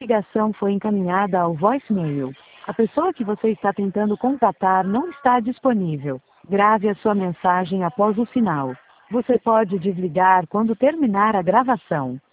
ligação foi encaminhada ao voicemail. A pessoa que você está tentando contatar não está disponível. Grave a sua mensagem após o sinal. Você pode desligar quando terminar a gravação.